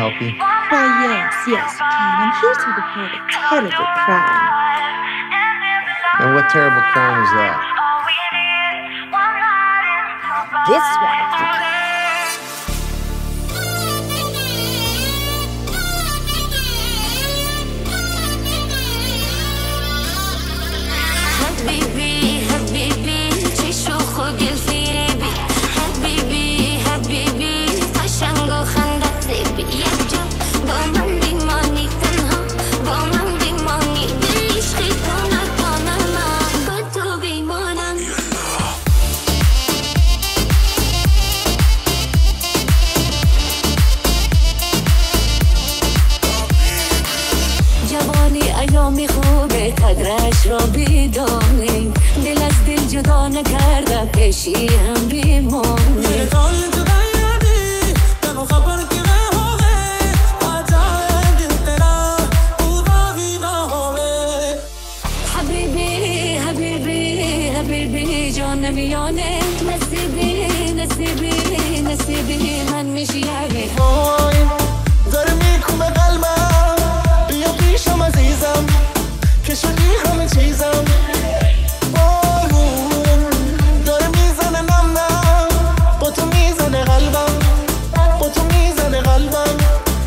help you? Why, yes, you can. I'm here to report a terrible crime. And what terrible crime is that? This one. ایامی خوبه قدرش را بیدانیم دل از دل جدا نکرده پیشی هم بیمانیم حبیبی حبیبی حبیبی جان میانه نصیبی نصیبی نصیبی من میشی یعنی داره میکنه قلبم بیا پیشم عزیزم که شدی همه چیزم بارون داره میزنه نم نم با تو میزنه قلبم با تو میزنه قلبم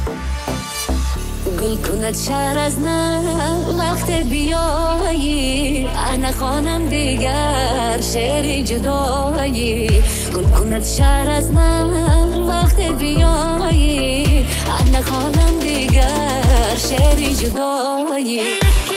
گل کند شهر از نم وقت بیایی انا خانم دیگر شعری جدایی گل کند شهر از نم وقت بیایی انا خانم دیگر شعری جدایی